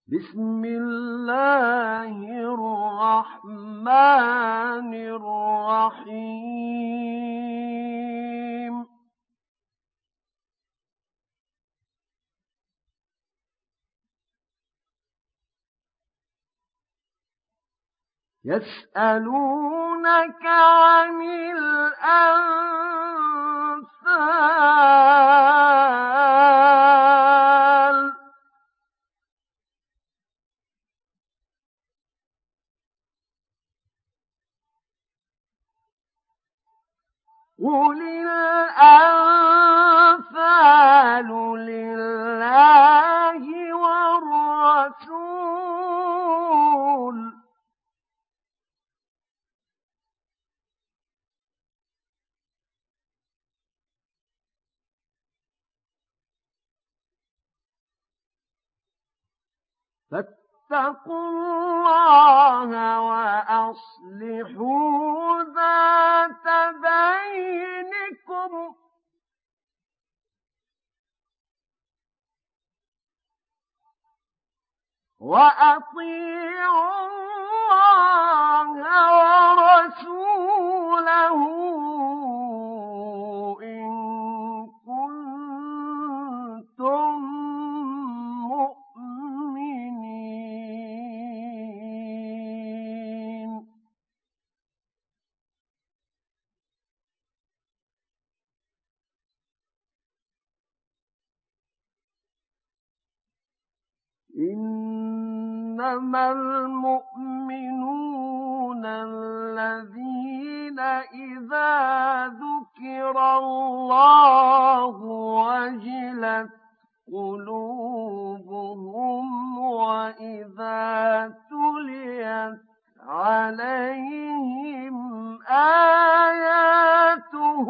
بسم الله الرحمن الرحيم يسألونك عن الأنفال قل الأنفال لله والرسول فاتقوا الله وأصلحوا ذات بينكم وأطيعوا الله ورسوله إن كنتم مؤمنين. إنما المؤمنون الذين إذا ذكر الله وجلت قلوبهم وإذا تليت عليهم آياته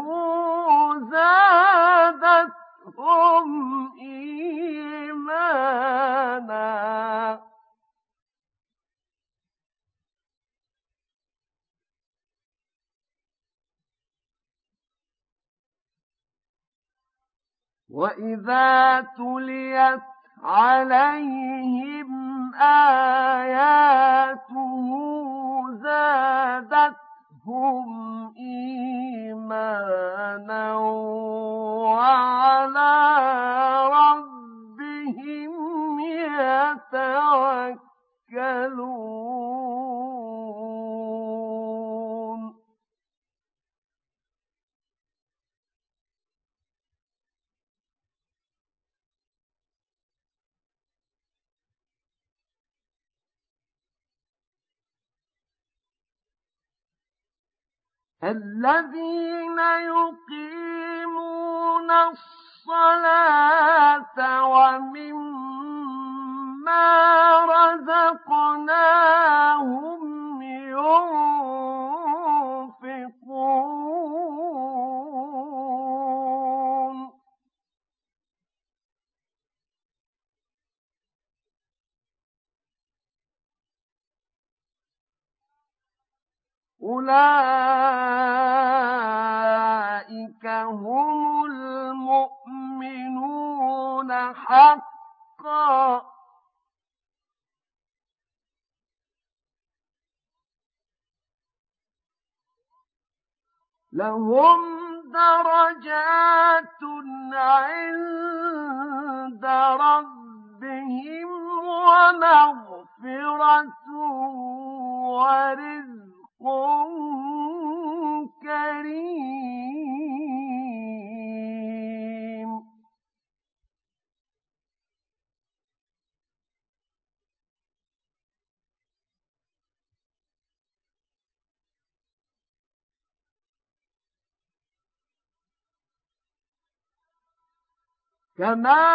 زادتهم إيمانا وإذا تليت عليهم آياته زادتهم إيمانا وعلى ربهم يتوكلون. الذين يقيمون الصلاة ومما رزقناهم ينفقون أولئك هم المؤمنون حقا لهم درجات عند ربهم ومغفرة ورزق كريم. كما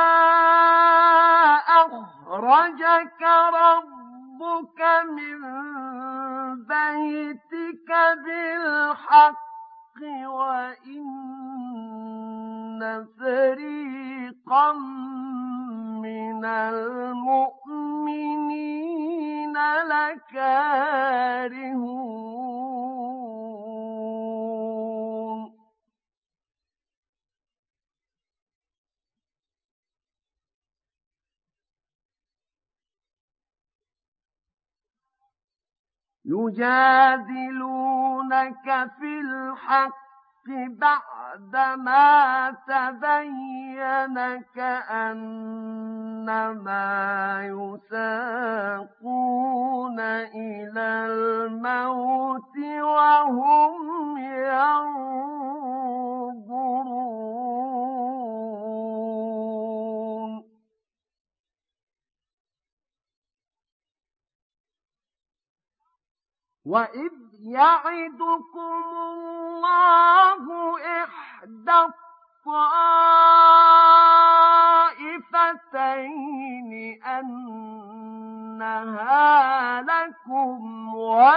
أخرجك ربك من بيتك بالحق وإن فريقا من المؤمنين لكارهون. يجادلونك في الحق بعدما تبين كأنما يساقون إلى الموت وهم ينظرون وإذ يعدكم الله إحدى الطائفتين أنها لكم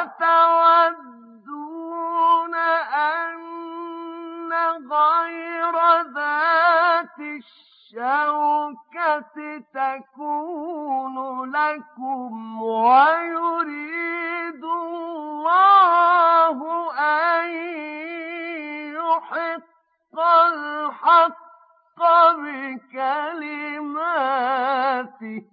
وتودون أن غير ذات الشوكة تكون لكم ويريد الله أن يحق الحق بكلماته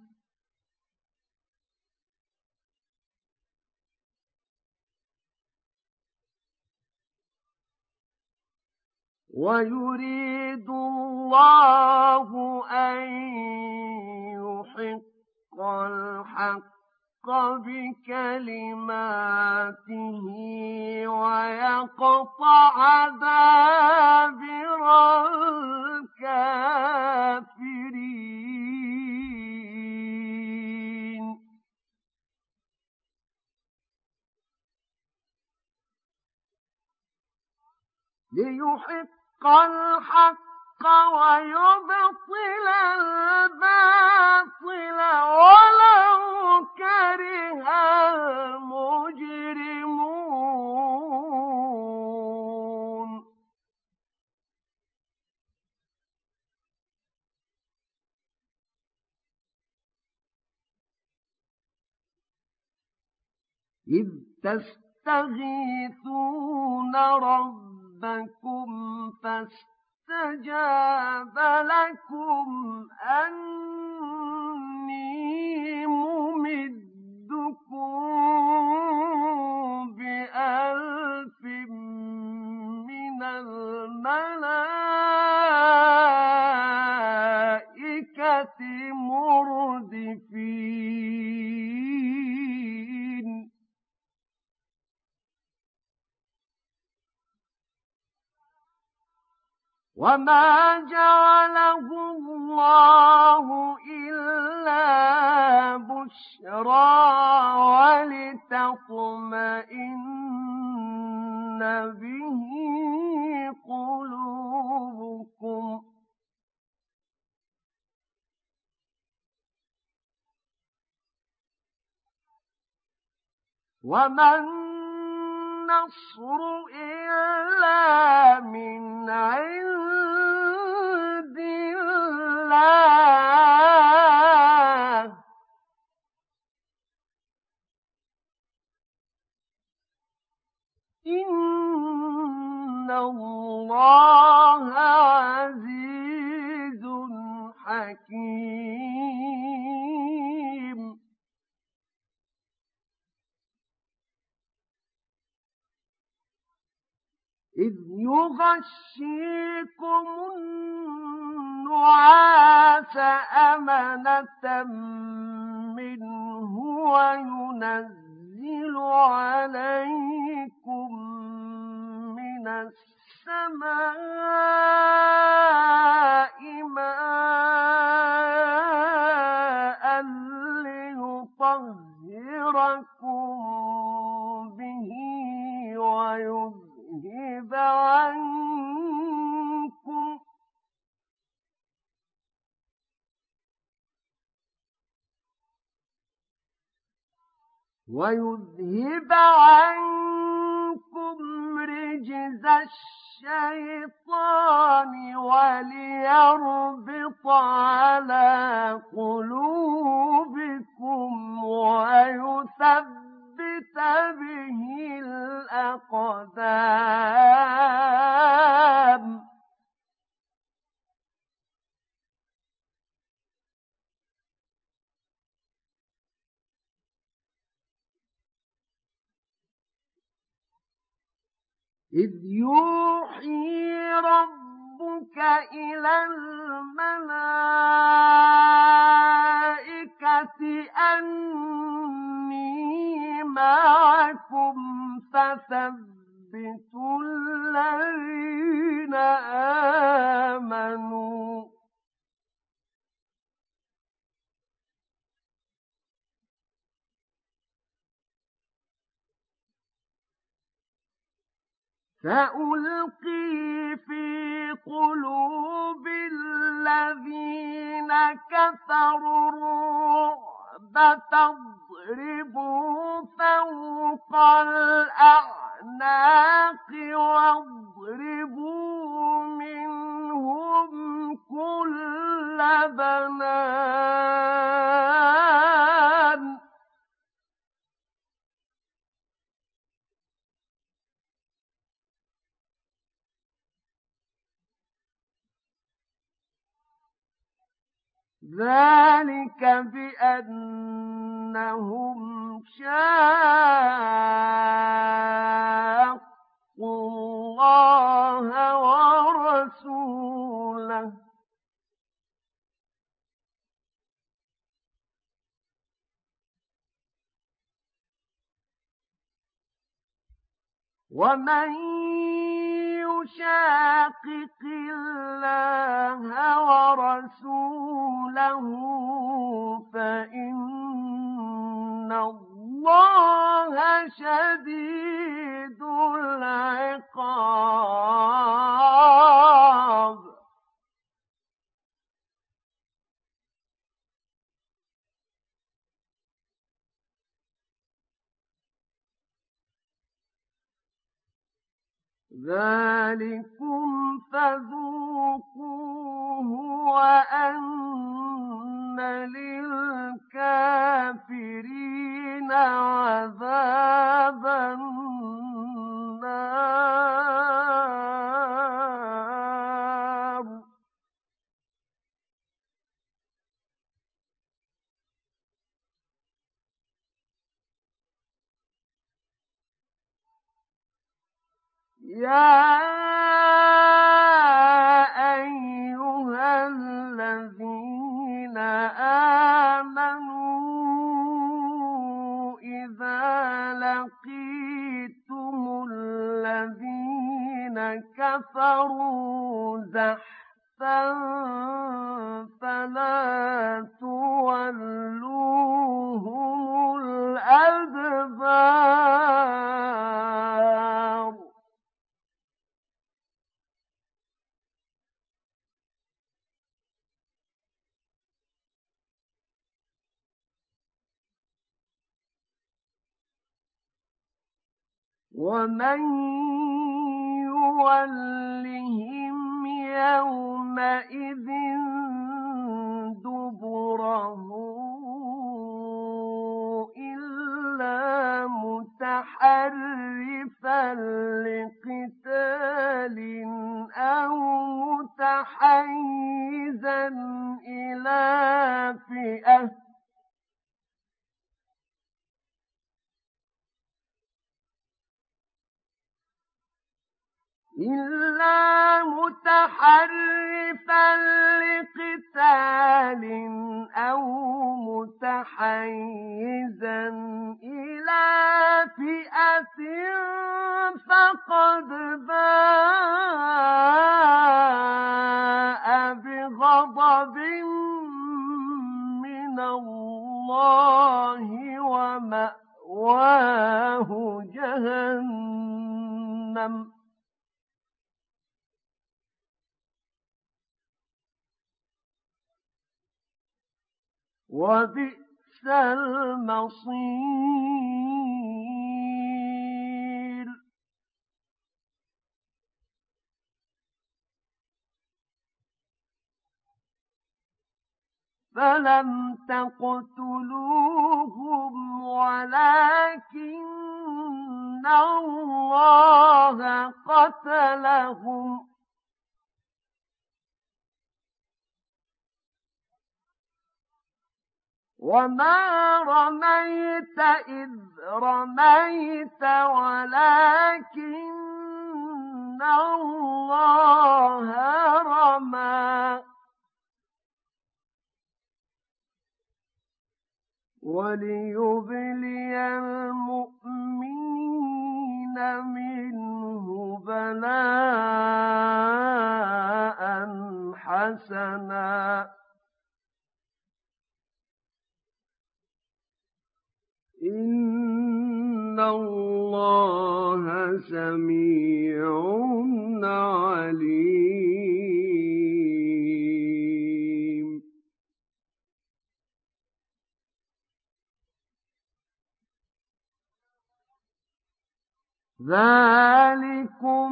ويريد الله أن يحق الحق بكلماته ويقطع دابر الكافرين ليحق الحق ويبطل الباطل ولو كره المجرمون إذ تستغيثون ربكم فاستجاب لكم أني ممدكم بألف من الملائكة مردفين وما جعله الله إلا بشرى ولتطمئن به قلوبكم وما النصر إلا من عند الله إن الله عزيز حكيم إذ يغشيكم النعاس أمنة منه وينزل عليكم من السماء ماء ليطهركم به ويذهب عنكم رجز الشيطان وليربط على قلوبكم ويثبت به الأقدام إذ يوحي ربك إلى الملائكة أني معكم فثبتوا الذين آمنوا سألقي في قلوب الذين كفروا الرعب فاضربوا فوق الأعناق واضربوا منهم كل بنان ذلك بأنهم شاقوا الله ورسوله ومن يشاقق الله ورسوله فإن الله شديد العقاب ذلكم فذوقوه وأن للكافرين عذاب النار يا أيها الذين آمنوا إذا لقيتم الذين كفروا زحفا فلا تولوهم الأدبار ومن يولهم يومئذ دبره إلا متحرفا لقتال أو متحيزا إلى فئة أو متحيزا إلى فئة فقد باء بغضب من الله ومأواه جهنم وبئس المصير فلم تقتلوهم ولكن الله قتلهم وما رميت إذ رميت ولكن اللَّهَ رَمَى وَلِيُبْلِيَ الْمُؤْمِنِينَ مِنْهُ بَلَاءً حَسَنًا إِنَّ اللَّهَ سَمِيعٌ عَلِيمٌ ذَلِكُمْ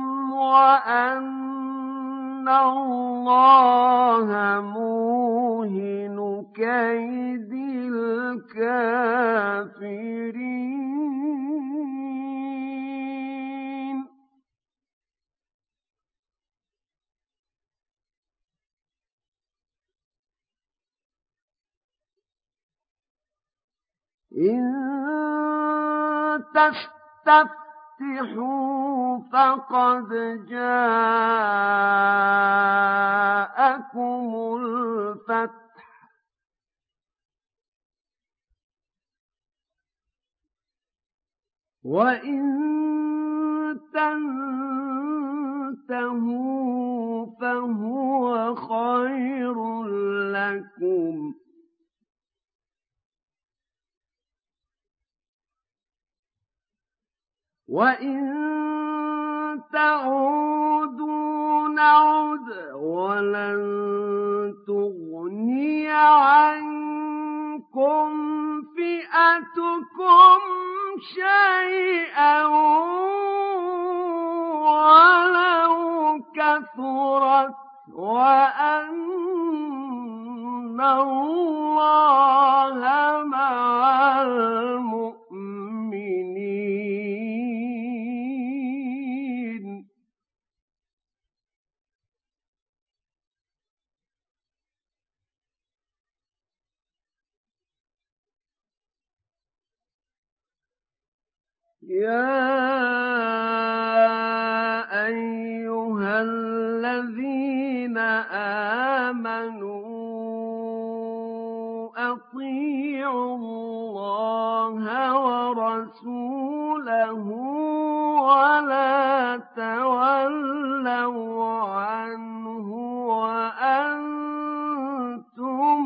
وَأَنَّ اللَّهَ مُوهِنُ كَيْدِ الْكَافِرِينَ إِن تَسْتَفْتِحُوا فَقَدْ جَاءَكُمُ الْفَتْحُ وَإِن تَنْتَهُوا فَهُوَ خَيْرٌ لَكُمْ وَإِن تَعُودُوا نَعُدْ وَلَن تُغْنِيَ عَنكُمْ فِئَتُكُمْ شَيْئًا وَلَوْ كَثُرَتْ وَأَنَّ اللَّهَ مَعَ الْمُؤْمِنِينَ يَا أَيُّهَا الَّذِينَ آمَنُوا أَطِيعُوا اللَّهَ وَرَسُولَهُ وَلَا تَوَلَّوْا عَنْهُ وَأَنتُمْ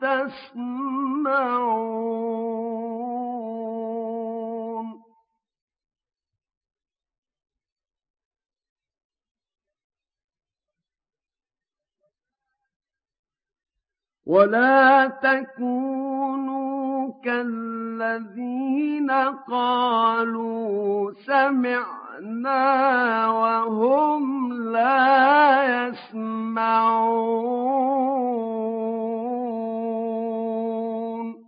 تَسْمَعُونَ وَلَا تَكُونُوا كَالَّذِينَ قَالُوا سَمِعْنَا وَهُمْ لَا يَسْمَعُونَ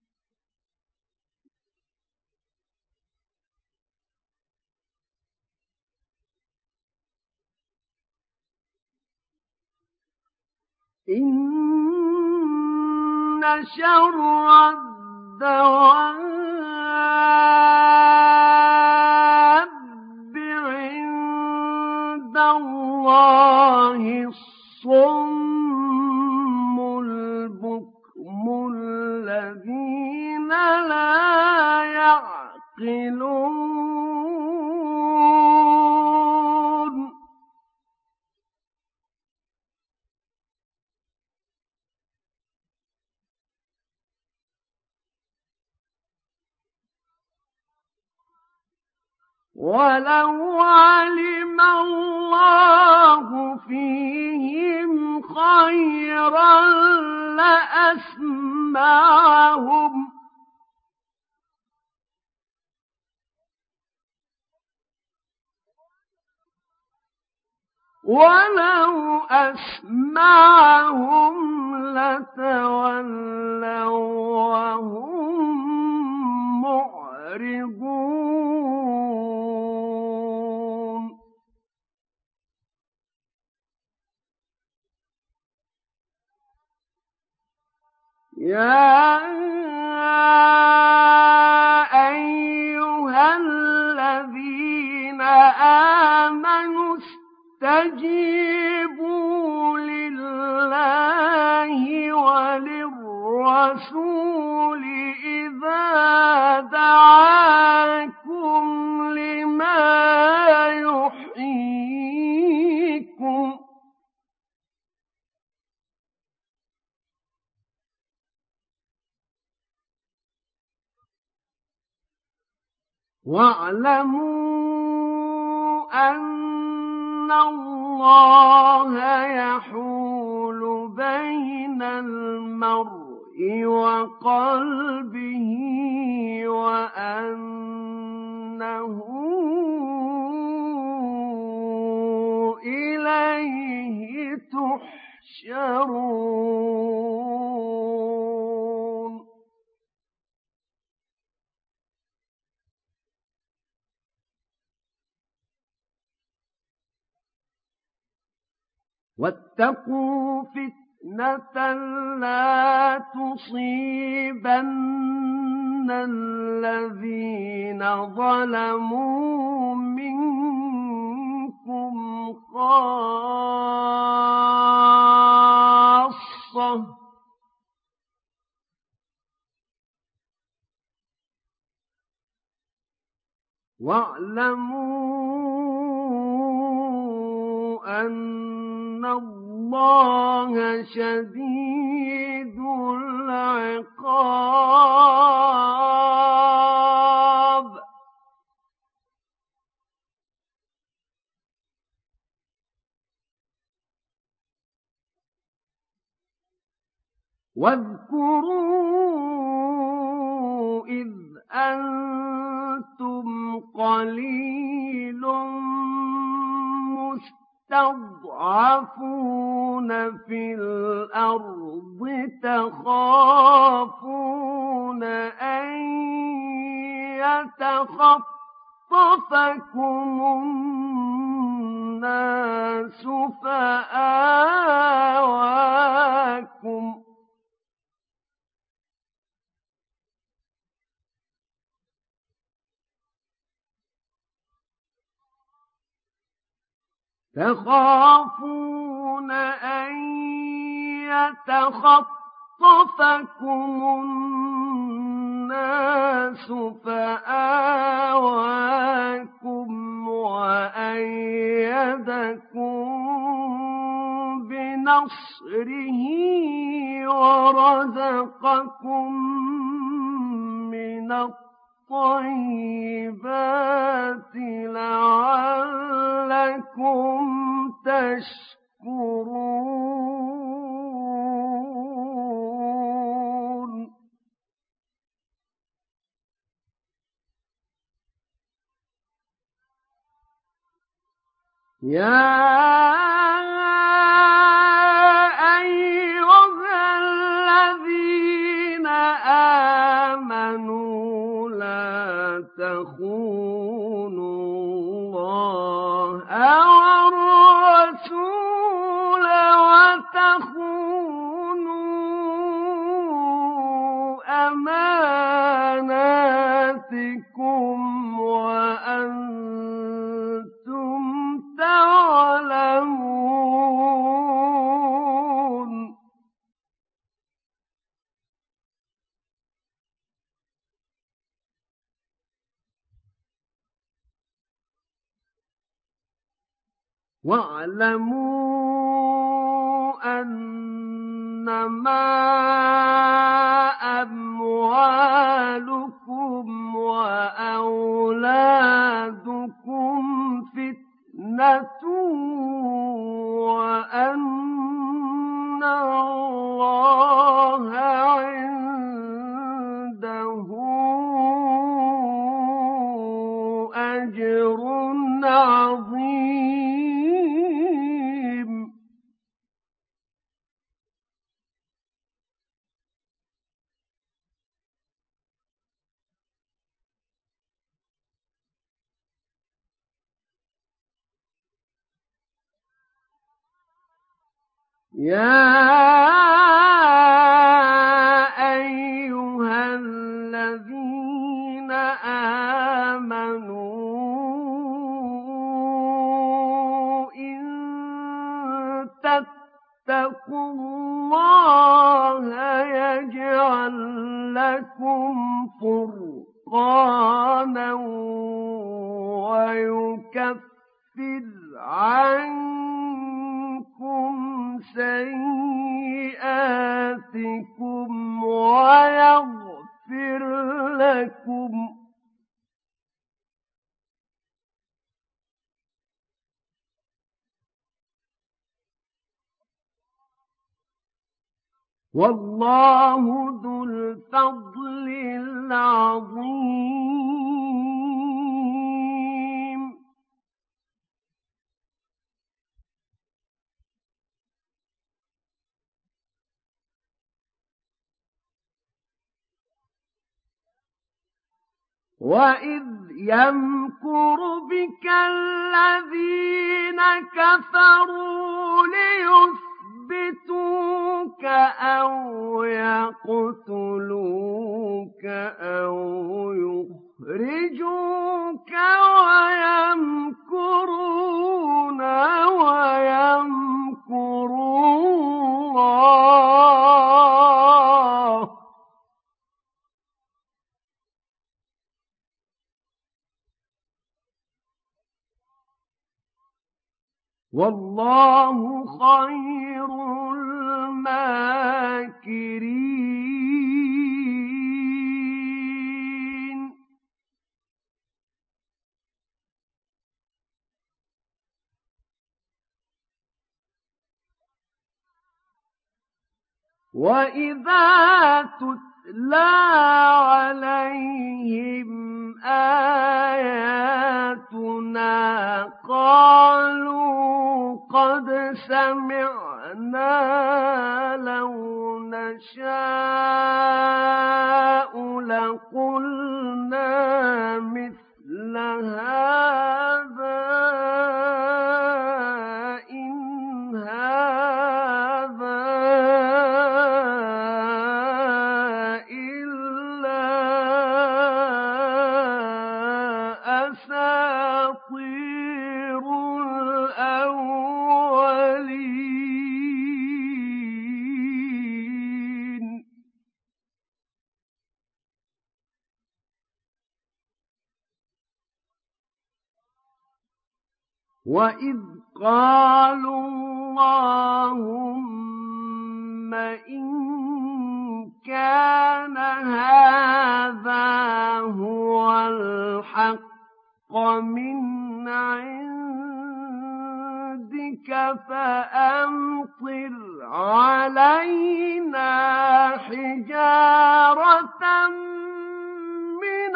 إِنَّ شَرَّ الدَّوَابِّ عِندَ اللَّهِ الصُّمُّ الْبُكْمُ الَّذِينَ لَا يَعْقِلُونَ وَلَوْ عَلِمَ اللَّهُ فِيهِمْ خَيْرًا لَّأَسْمَعَهُمْ وَلَوْ أَسْمَعَهُمْ لَتَوَلَّوْا وَهُم مُّعْرِضُونَ يَا أَيُّهَا الَّذِينَ آمَنُوا فاستجيبوا لله وللرسول إذا دعاكم لما يحييكم واعلموا أن الله يحول بين المرء وقلبه وأنه إليه تحشرون واتقوا فتنة لا تصيبن الذين ظلموا منكم خاصة واعلموا أن الله شديد العقاب واذكروا إذ أنتم قليل مستضعفون في الأرض تخافون أن يتخطفكم الناس تخافون أن يتخطفكم الناس فآواكم وأيدكم بنصره ورزقكم من الطيبات لعلكم تشكرون يا أيها الذين آمنوا لا تخونوا الله والرسول وتخونوا أماناتكم وأنتم تعلمون واعلموا أنما أموالكم وأولادكم فتنة وأن الله عنده أجر عظيم يا أيها الذين آمنوا إن لكم فرقانا ويكفر عنكم سيئاتكم ويغفر لكم والله ذو الفضل العظيم. وإذ يمكر بك الذين كفروا ليثبتوك أو يقتلوك أو يخرجوك ويمكرون ويمكر الله والله خير الماكرين. وإذا تتلى عليهم آياتنا قالوا قد سمعنا لو نشاء لقلنا مثل هذا إن هذا إلا أساطير الأولين. وإذ قالوا اللهم إن كان هذا هو الحق من عندك فأمطر علينا حجارة من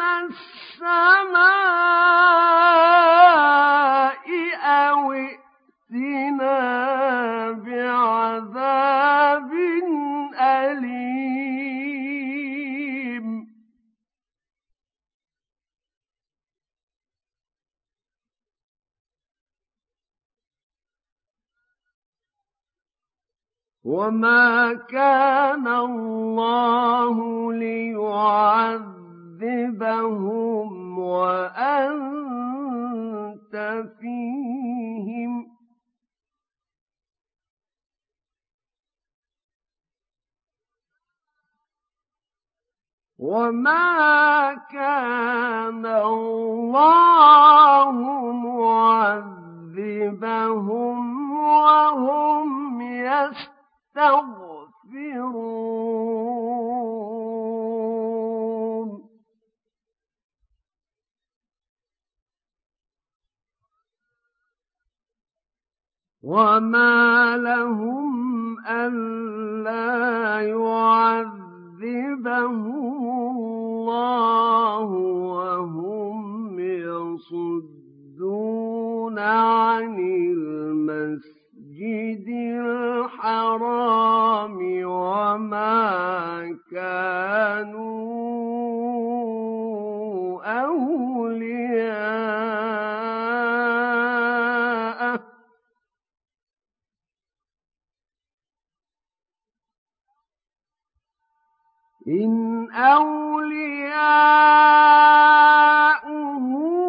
السماء أو ائتنا بعذاب أليم. وما كان الله ليعذبهم وأنت فيهم وما كان الله معذبهم وهم يستغفرون. وما لهم ألا يعذبهم الله وهم يصدون عن المسجد الحرام وما كانوا أولياءه إن أولياؤه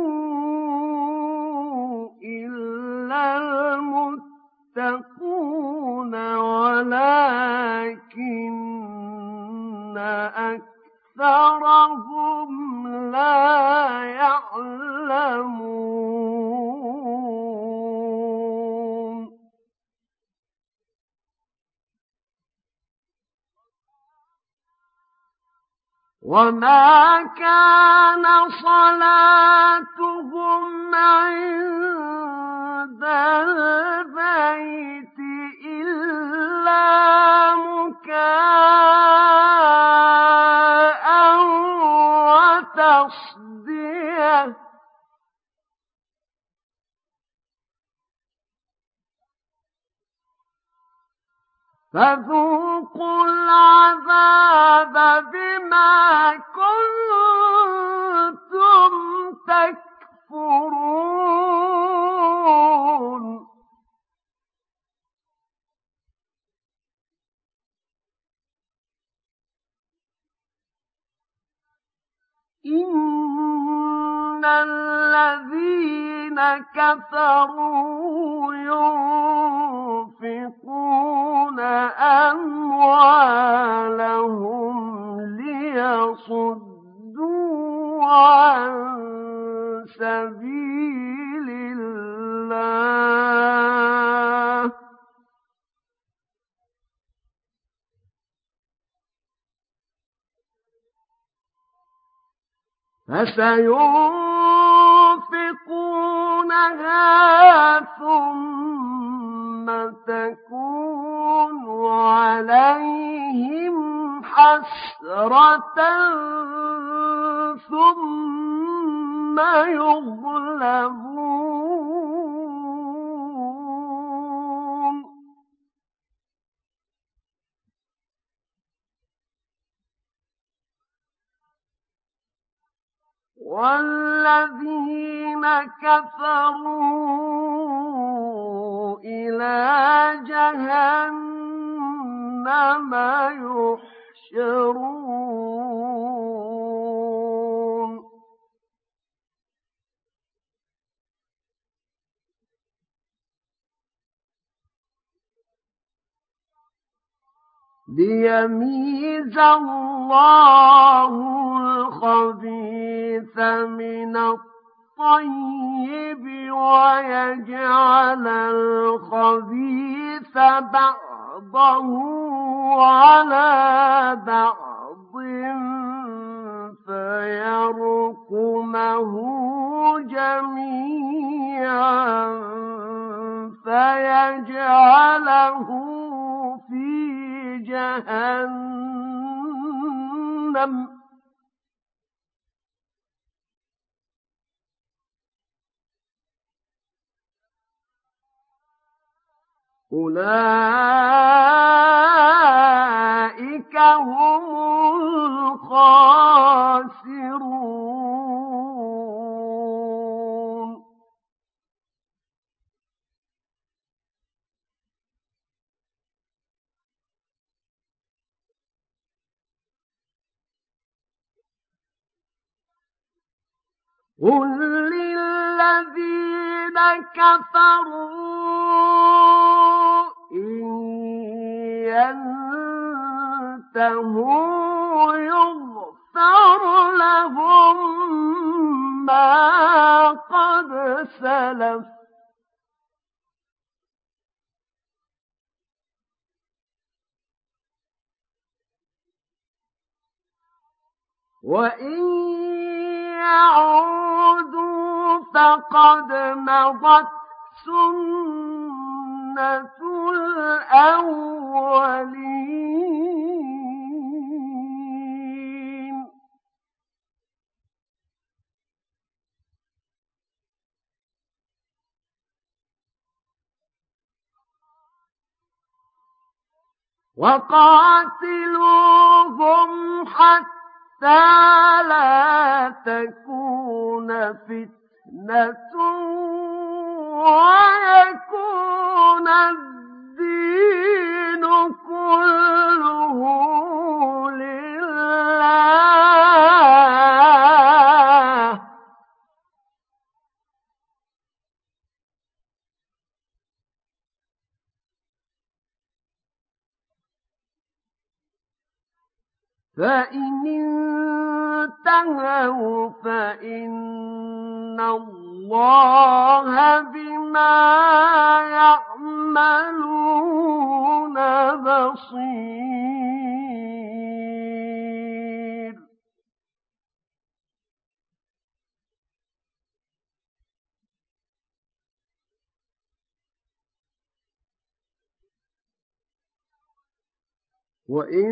إلا المتقون ولكن أكثرهم لا يعلمون وما كان صلاتهم عند البيت إلا مكاء وتصديه فذوقوا العذاب بما كنتم تكفرون إن الذين كفروا ينفقون أموالهم ليصدوا عن سبيل الله فسينفقونها ثم تكون عليهم حسرة ثم يغلبون والذين كفروا إلى جهنم يحشرون ليميز الله الخبيث من الطيب ويجعل الخبيث بعضه على بعض فيركمه جميعا فيجعله في جهنم أولئك هم الخاسرون قل للذين كفروا إن ينتهوا يغفر لهم ما قد سلف وإن يعودوا فقد مضت سنة الأولين وقاتلوهم حتى لا تكون فتنة ويكون الدين كله لله فإن انتهوا فإن الله بما يعملون بصير. وإن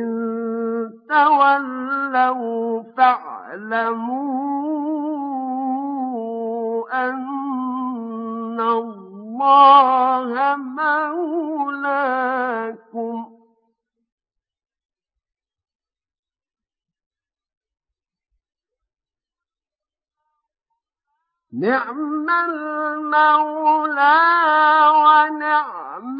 تولوا فاعلموا أن الله مولاكم نعم المولى ونعم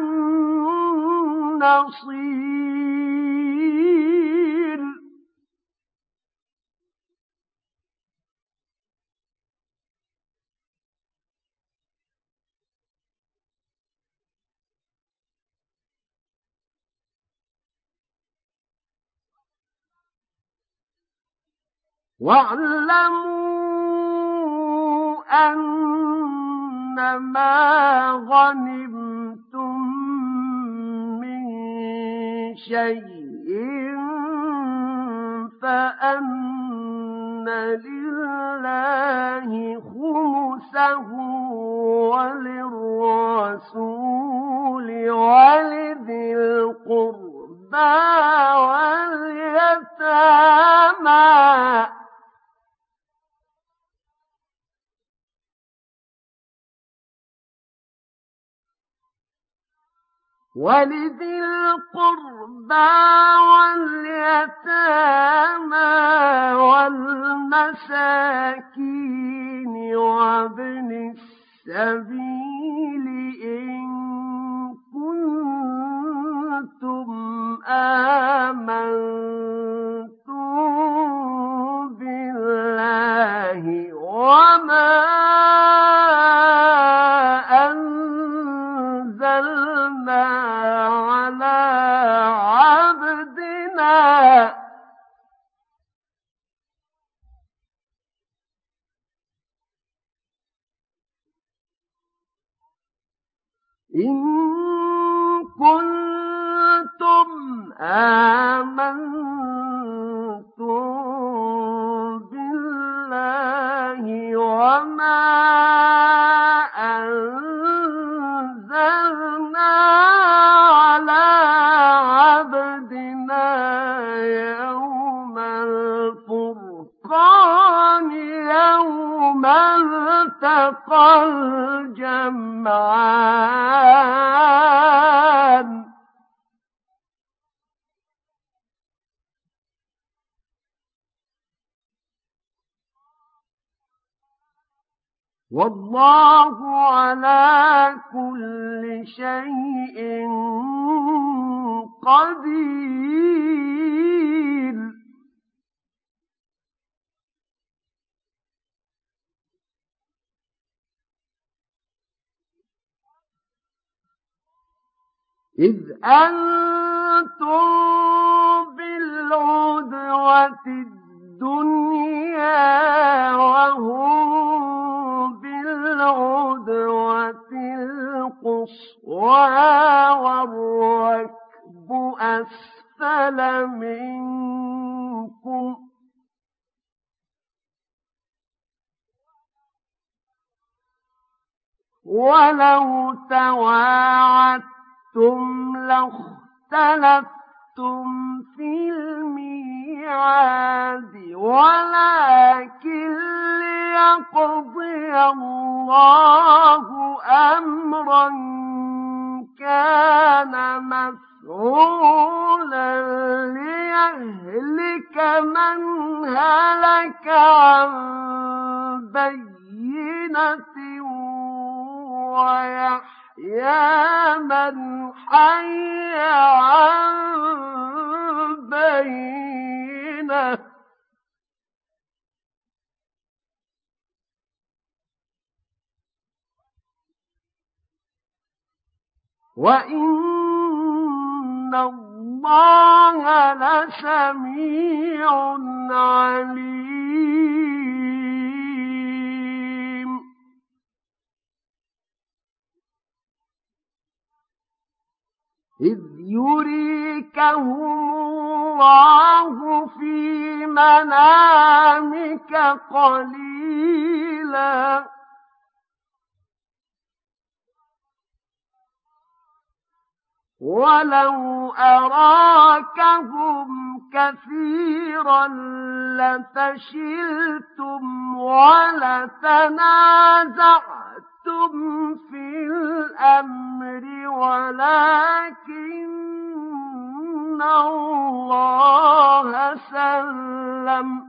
النصير. واعلموا أنما غنمتم من شيء فأن لله خمسه وللرسول ولذي القربى واليتامى والمساكين وابن السبيل إن كنتم آمنتم بالله وما أنزلنا على عبدنا إن كنتم آمنتم بالله وما أنزلنا على عبدنا يوم الفرقان يوم التقى الجمعان والله على كل شيء قدير. إذ أنتم بالعدوة الدنيا وهم بالعدوة القصوى والركب أسفل منكم ولو تواعدتم لاختلفتم في الميعاد ولكن ليقضي الله أمرا كان مفعولا ليهلك من هلك عن بينة ويحيى من حي عن بينة وإن الله اللَّهَ لَسَمِيعٌ عَلِيمٌ إِذْ يُرِيكَهُمُ اللَّهُ فِي مَنَامِكَ قَلِيلًا وَلَوْ أَرَاكَهُمْ كَثِيرًا لَّفَشِلْتُمْ وَلَتَنَازَعْتُمْ فِي الْأَمْرِ وَلَٰكِنَّ اللَّهَ سَلَّمَ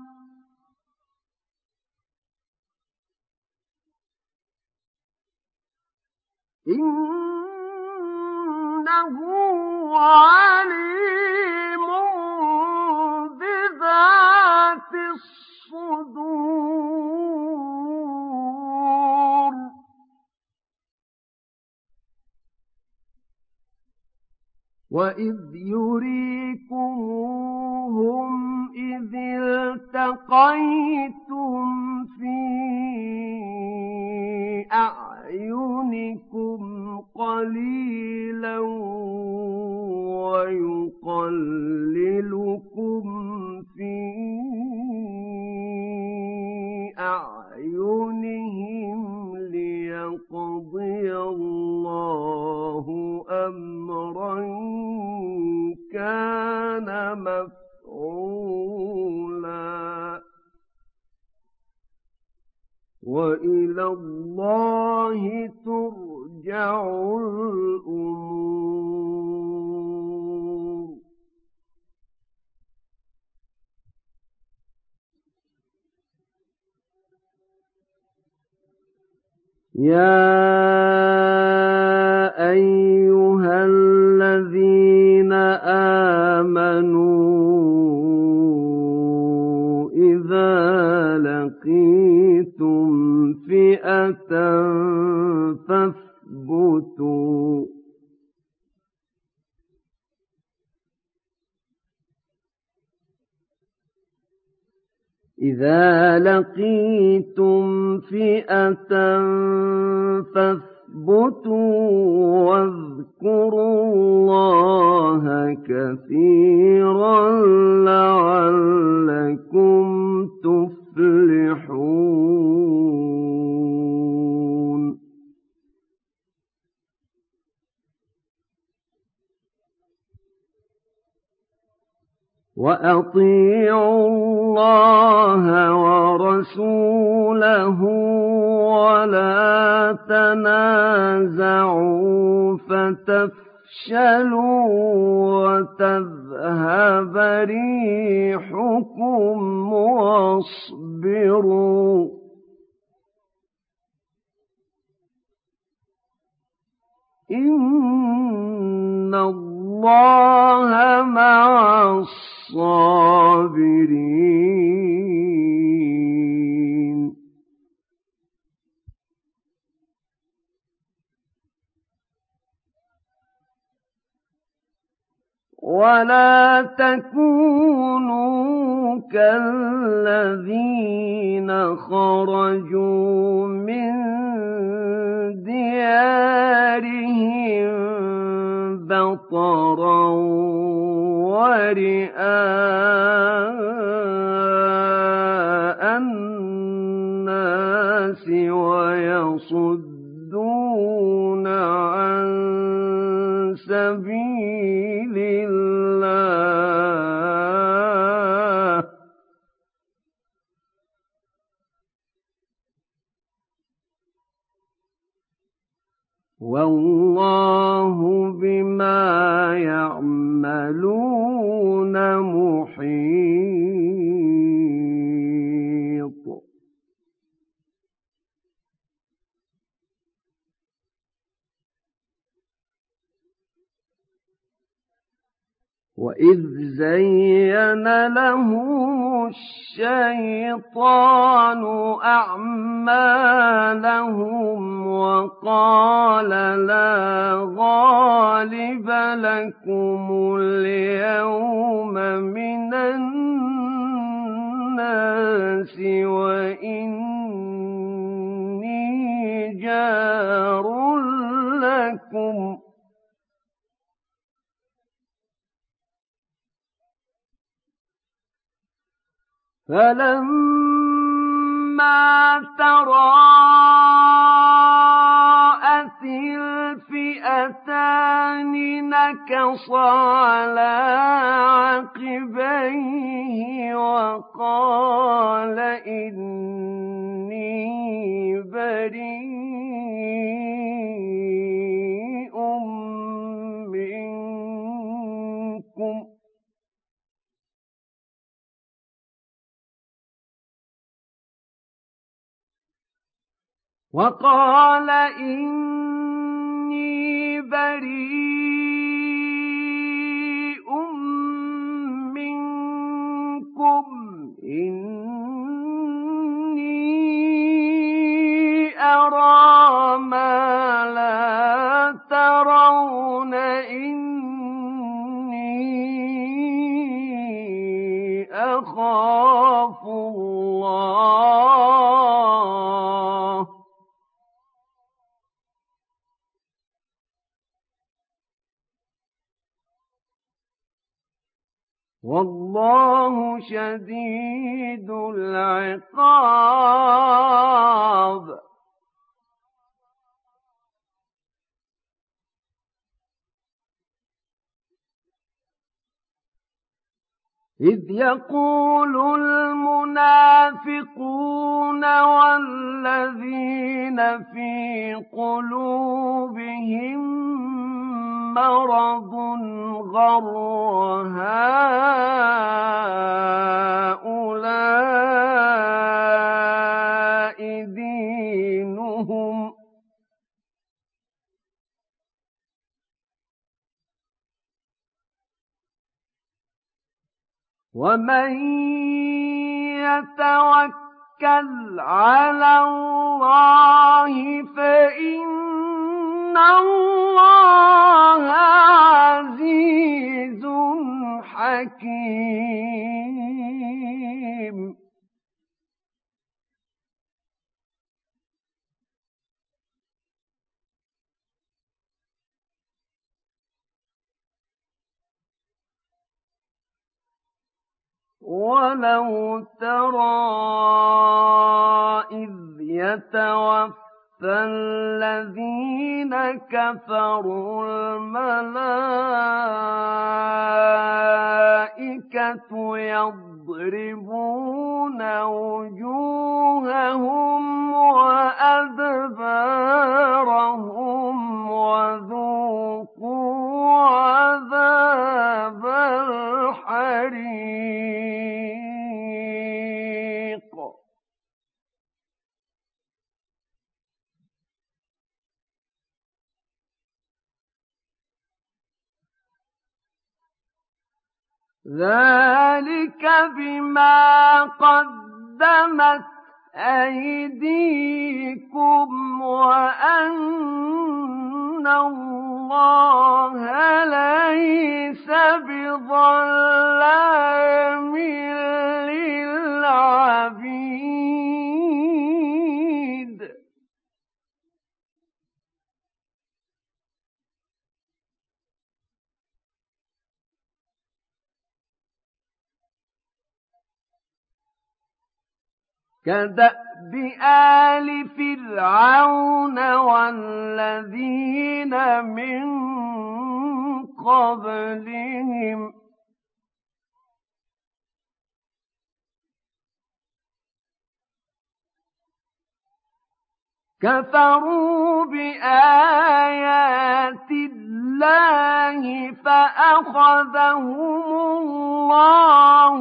إِنَّهُ عَلِيمٌ بِذَاتِ الصُّدُورِ وَإِذْ يُرِيكُمُوهُمْ إِذِ الْتَقَيْتُمْ فِي أَعْيُنِكُمْ قَلِيلًا وَيُقَلِّلُكُمْ فِي أَعْيُنِهِمْ لِيَقْضِيَ اللَّهُ أَمْرًا كَانَ مَفْعُولًا وَإِلَى اللَّهِ تُرْجَعُ الْأُمُورُ يَا أَيُّهَا الَّذِينَ آمَنُوا إِذَا لَقِيتُمْ فِئَةً فَاثْبُتُوا واذكروا اللَّهَ كَثِيرًا لَّعَلَّكُمْ تُفْلِحُونَ وَأَطِيعُوا اللَّهَ وَرَسُولَهُ وَلَا تَنَازَعُوا فَتَفْشَلُوا وَتَذْهَبَ رِيحُكُمْ وَاصْبِرُوا إِنَّ اللَّهَ مَعَ الصَّابِرِينَ وَلَا تَكُونُوا كَالَّذِينَ خَرَجُوا مِن دِيَارِهِم بَطَرًا وَرِئَاءَ النَّاسِ وَيَصُدُّونَ عَن سَبِيلِ اللَّهِ وَاللَّهُ بِمَا يَعْمَلُونَ مُحِيطٌ وَإِذْ زَيَّنَ لَهُمُ الشيطان أعمالهم وقال لا غالب لكم اليوم من الناس وإني جار لكم فلما تراءت الفئتان نكص على عقبيه وقال إني بريء منكم إني أرى ما لا ترون إني أخاف الله والله شديد العقاب إذ يقول المنافقون والذين في قلوبهم مرض غر هؤلاء دينهم ومن يتوكل على الله فإن الله عزيز حكيم ولو ترى إذ يتوفى الذين كفروا الملائكة يضربون وجوههم وأدبارهم وذوقوا عذاب الحريق ذلك بما قدمت أيديكم وأن الله ليس بظلام للعبيد كدأب آل فرعون والذين من قبلهم كفروا بآيات الله فأخذهم الله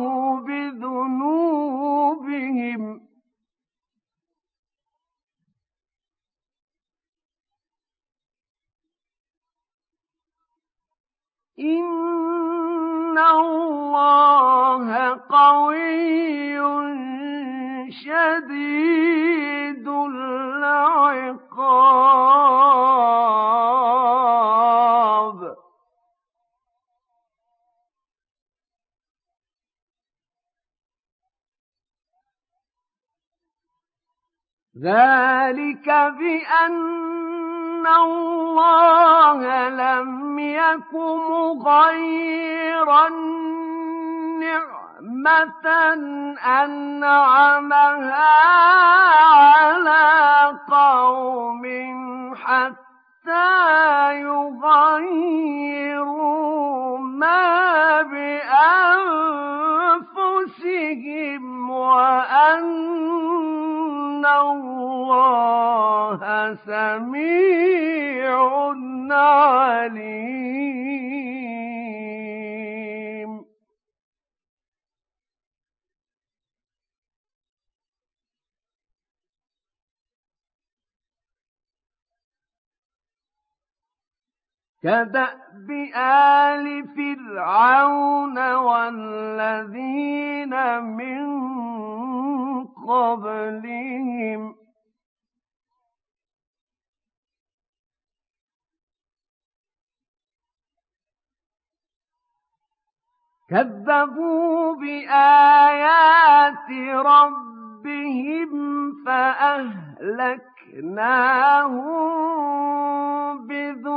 بذنوبهم إن الله لقوي شديد العقاب ذلك بأن الله لم يك مغيرا نعمة أنعمها على قوم حتى يغيروا ما بأنفسهم وأن الله سميع عليم كدأب آل فرعون والذين من قبلهم كذبوا بآيات ربهم فأهلكناهم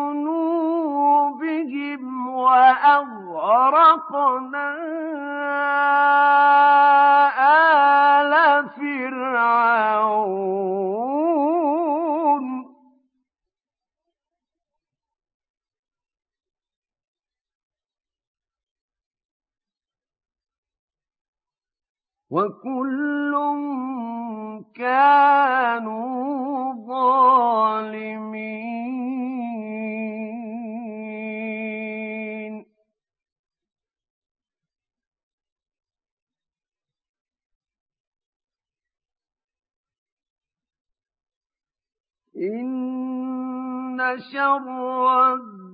بذنوبهم وأغرقنا آل فرعون وكل كانوا ظالمين إن شر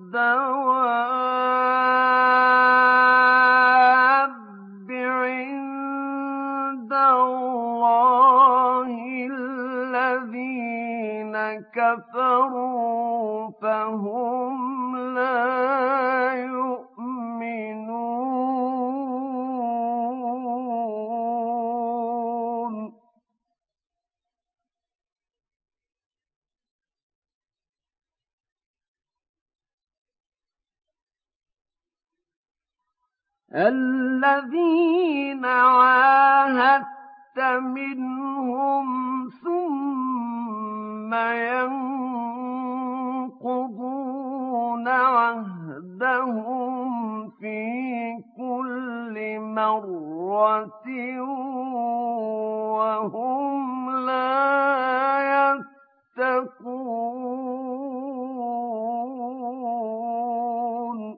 الدواب عند الله الذين كفروا فهم لا يؤمنون الذين عاهدت منهم ثم ينقضون عهدهم في كل مرة وهم لا يتقون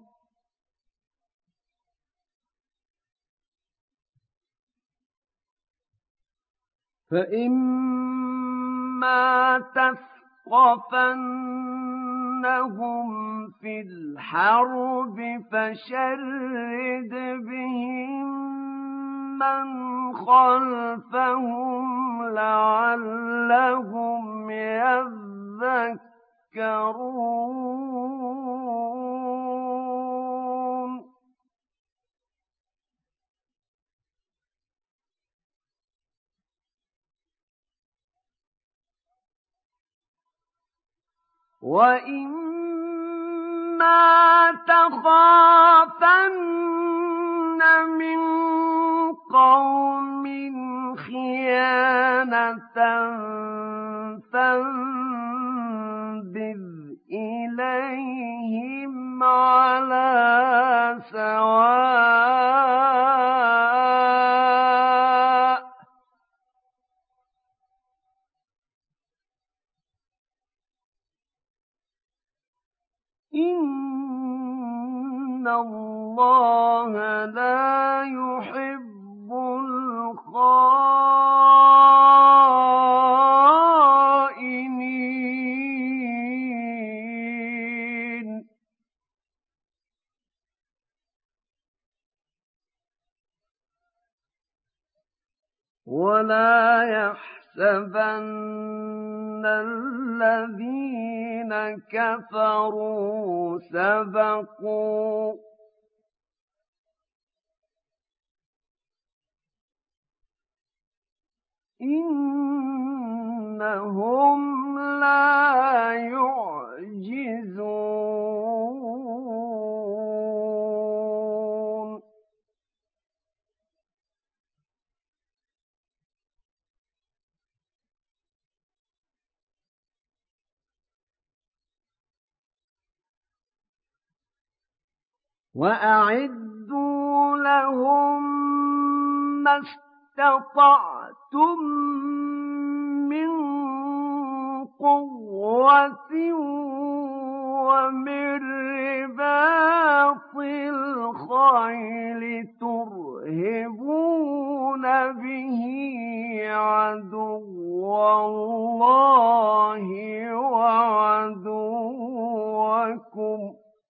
فإما تثقفنهم في الحرب فشرد بهم من خلفهم لعلهم يذكرون وَإِمَّا تَخَافَنَّ مِن قَوْمٍ خِيَانَةً فَانبِذْ إِلَيْهِمْ عَلَىٰ سَوَاءٍ إِنَّ اللَّهَ لَا يُحِبُّ الْخَائِنِينَ ولا يحسبن الذين كفروا سبقوا إنهم لا يعجزون وأعدوا لهم ما استطعتم من قوة ومن رباط الخيل ترهبون به عدو الله وعدوكم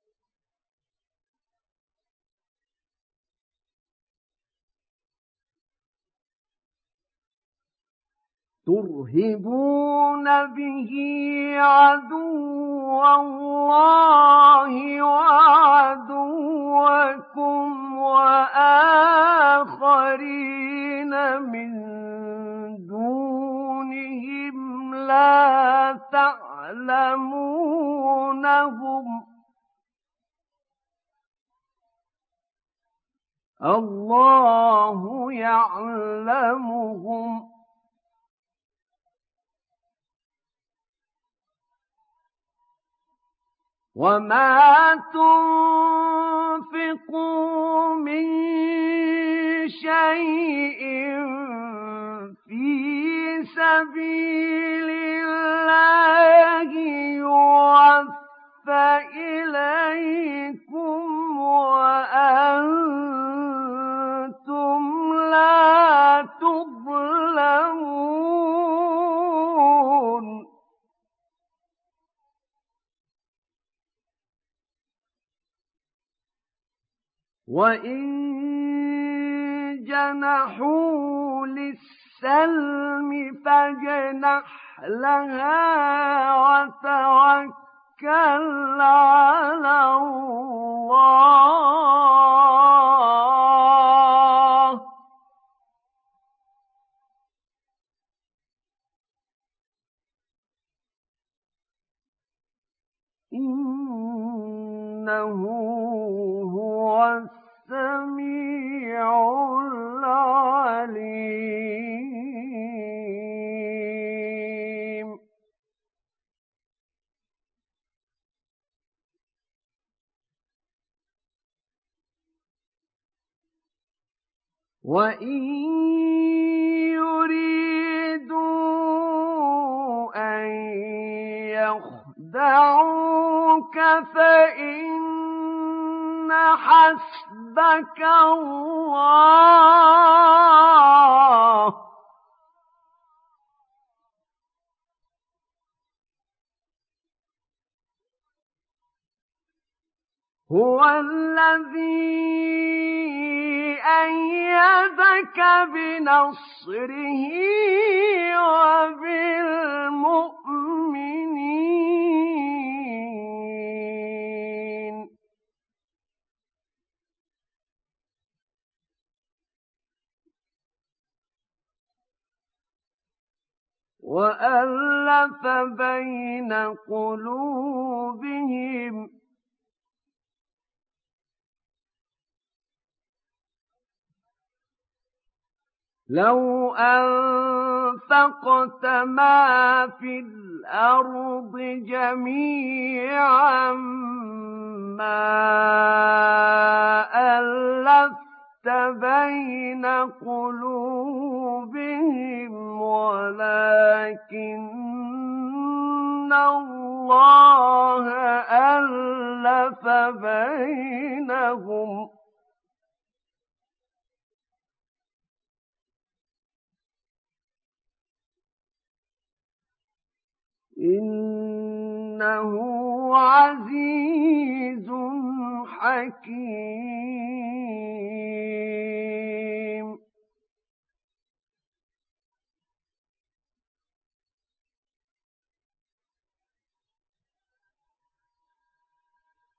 وآخرين من دونهم لا تعلمونهم الله يعلمهم وما تنفقوا من شيء في سبيل الله يوفى إليكم وأنتم لا تظلمون وَإِن جَنَحُوا لِلسَّلْمِ فَاجْنَحْ لَهَا وَتَوَكَّلْ عَلَى اللَّهِ إِنَّهُ هُوَ السَّمِيعُ الْعَلِيمُ وَإِن يُرِيدُوا أَن يَخْدَعُوكَ فَإِنَّ حَسْبَكَ اللَّهُ هُوَ الَّذِي أَيَّدَكَ بِنَصْرِهِ وَبِالْمُؤْمِنِينَ وَأَلَّفَ بَيْنَ قُلُوبِهِمْ لَوْ أَنفَقْتَ مَا فِي الْأَرْضِ جَمِيعًا مَّا أَلَّفْتَ بَيْنَ قُلُوبِهِمْ وَلَٰكِنَّ اللَّهَ أَلَّفَ بَيْنَهُمْ إِنَّهُ عَزِيزٌ حَكِيمٌ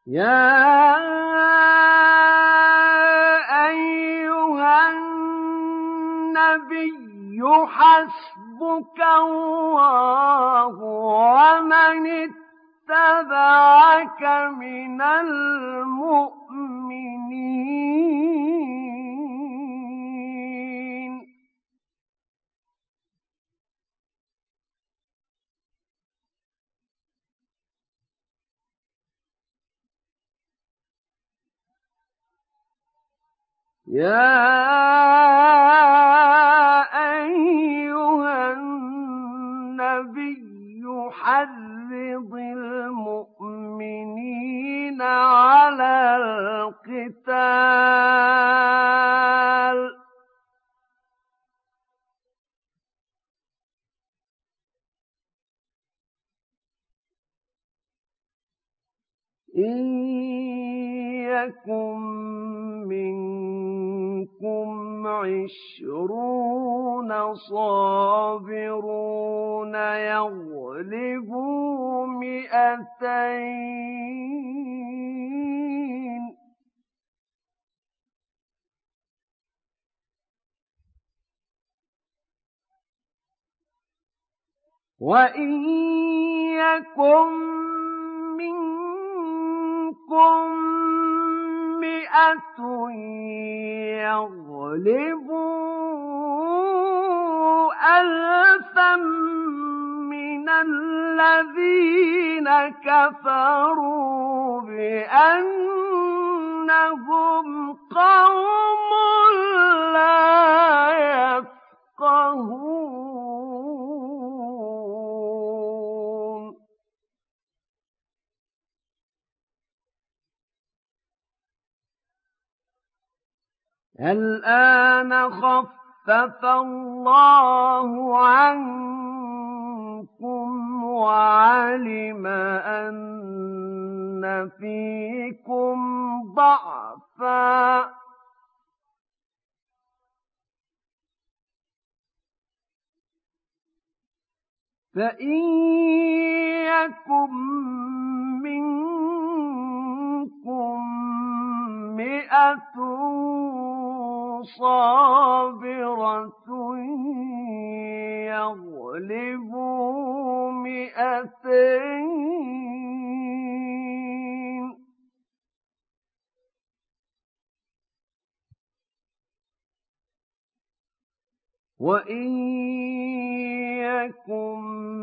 يا أيها النبي حسبك الله ومن اتبعك من المؤمنين. يا أيها النبي حرض المؤمنين على القتال إن يكن منكم 20 صابرون يغلبوا 200 وإن يكن منكم 100 يغلبوا 1000 من الذين كفروا بأنهم قوم لا يفقهون. الآن خفف الله عنكم وعلم أن فيكم ضعفا فإن يكن منكم 100 صابرة يغلبوا 200 وإن يكن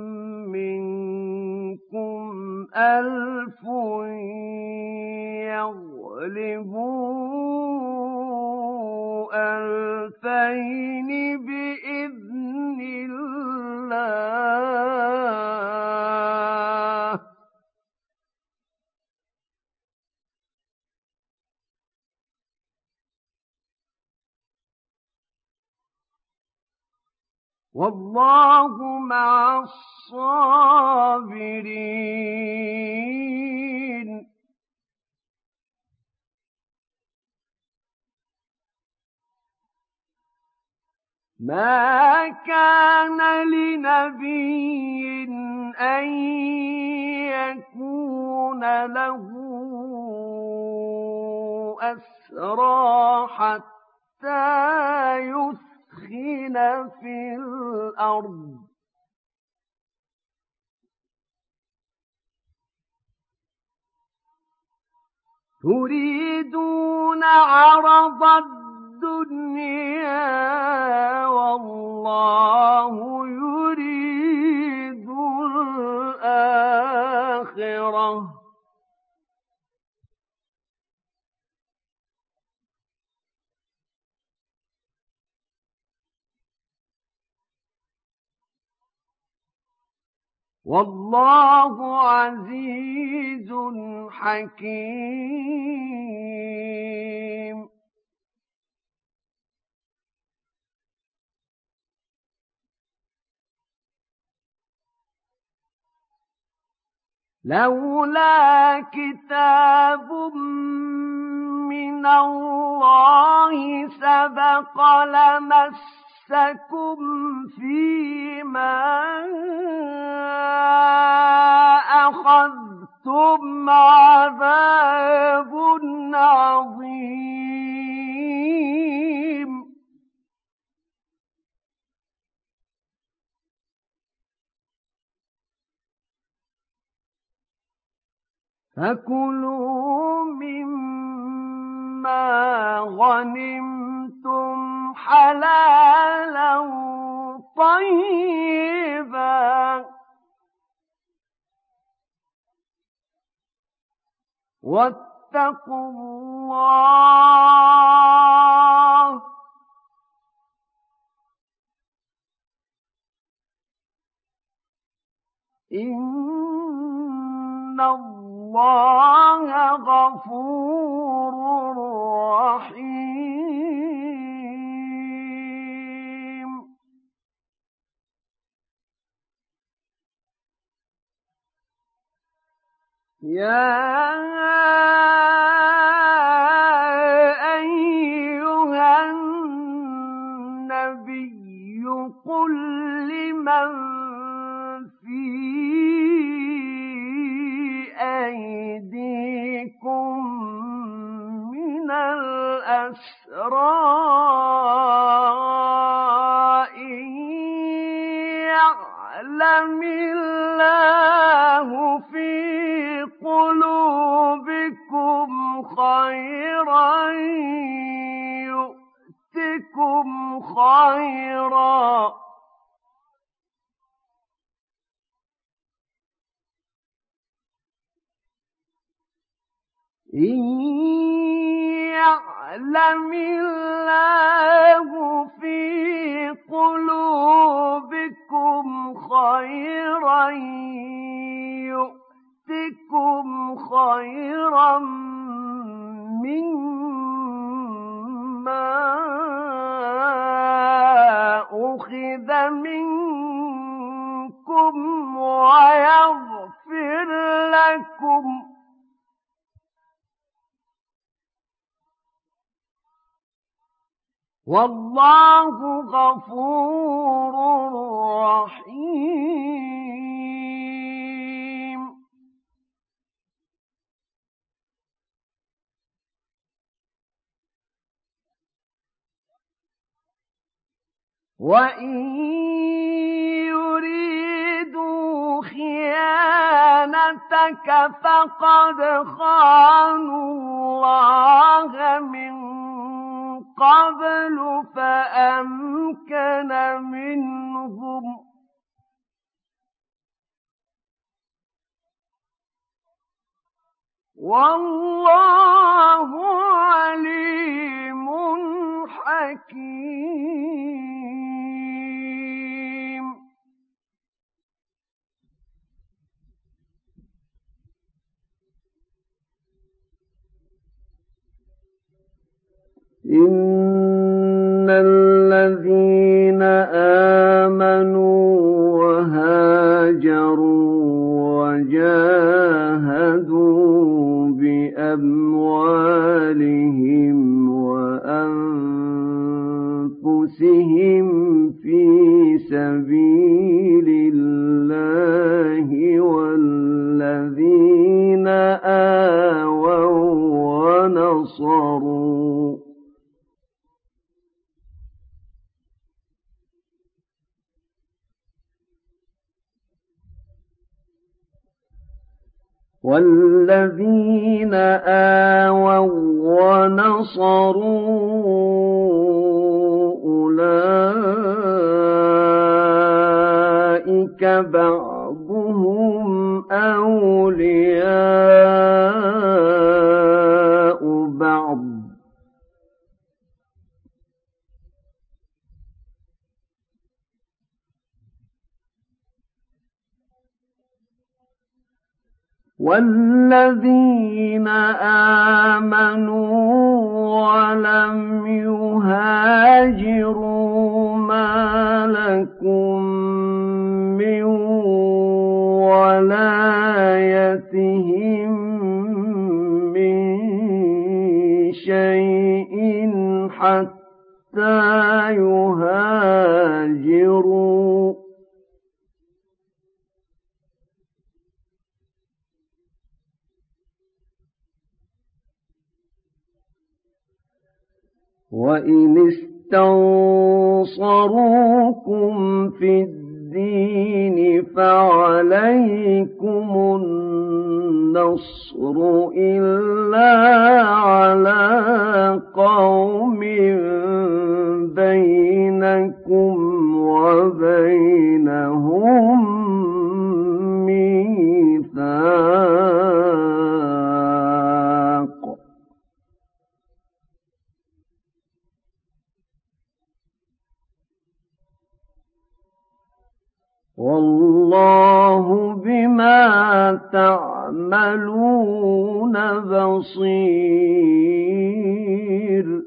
منكم 1000 يغلبوا 2000 بإذن الله والله مع الصابرين. ما كان لنبي أن يكون له أسرى حتى يثخن في الأرض تريدون عرض الدنيا والله يريد الآخرة والله عزيز حكيم. لولا كتاب من الله سبق لمسكم فيما أخذتم عذاب فكلوا مما غنمتم حلالا طيبا واتقوا الله إن الله غفور رحيم يا أيها النبي قل لمن في أيديكم من الأسرى إن يعلم الله في قلوبكم خيرا يؤتكم خيرا إن يعلم الله في قلوبكم خيرا يؤتكم خيرا مما أخذ منكم ويغفر لكم والله غفور رحيم وإن يريدوا خيانتك فقد خانوا الله من قبل فأمكن منهم والله عليم حكيم إن الذين آمنوا وهاجروا وجاهدوا بأموالهم وأنفسهم في سبيل الله والذين آووا ونصروا أولئك بعضهم أولياء بعض والذين آمنوا ولم يهاجروا ما لكم من ولايتهم من شيء حتى يهاجروا وإن استنصروكم في الدين فعليكم النصر النَّصْرُ إِلَّا عَلَىٰ قَوْمٍ بَيْنَكُمْ وَبَيْنَهُم مِّيثَاقٌ ۗ وَاللَّهُ بِمَا تَعْمَلُونَ بَصِيرٌ.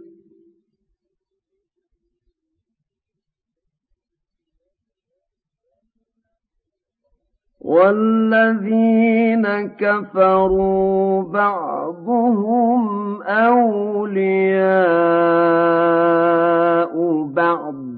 وَالَّذِينَ كَفَرُوا بَعْضُهُمْ أَوْلِيَاءُ بَعْضٍ ۚ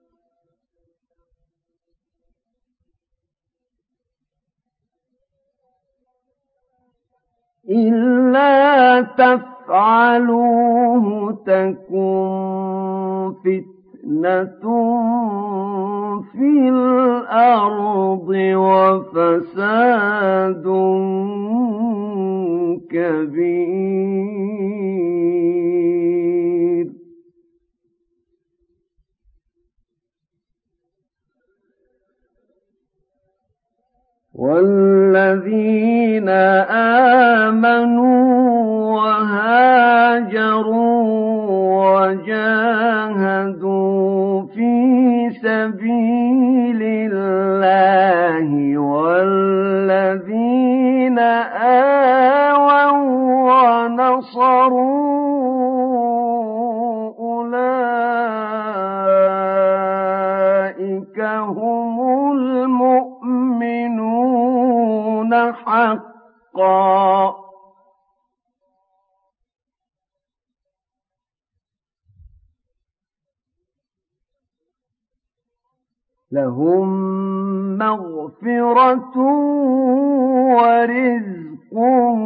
إِلَّا تَفْعَلُوهُ تَكُن فِتْنَةٌ فِي الْأَرْضِ وَفَسَادٌ كَبِيرٌ. وَالَّذِينَ آمَنُوا وَهَاجَرُوا وَجَاهَدُوا فِي سَبِيلِ اللَّهِ وَالَّذِينَ آوَوا وَّنَصَرُوا أُولَٰئِكَ هُمُ الْمُؤْمِنُونَ حَقًّا. لَهُم مَّغْفِرَةٌ وَرِزْقٌ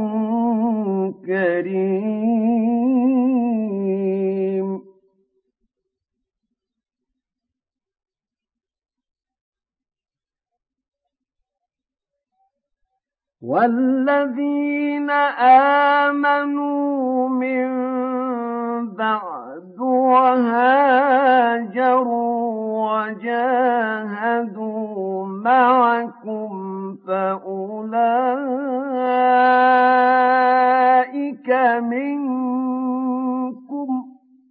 كَرِيمٌ. وَالَّذِينَ آمَنُوا مِن بَعْدُ وَهَاجَرُوا وَجَاهَدُوا مَعَكُمْ فَأُولَٰئِكَ مِنكُمْ ۚ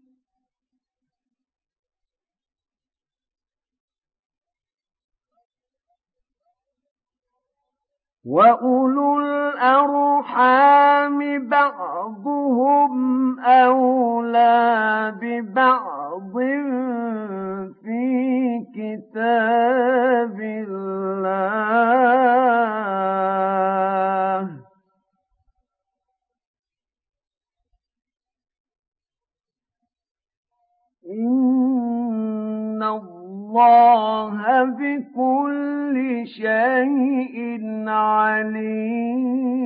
وَأُولُو الْأَرْحَامِ بَعْضُهُمْ أَوْلَىٰ بِبَعْضٍ فِي كِتَابِ اللَّهِ ۗ إِنَّ اللَّهَ بِكُلِّ شَيْءٍ عَلِيمٌ.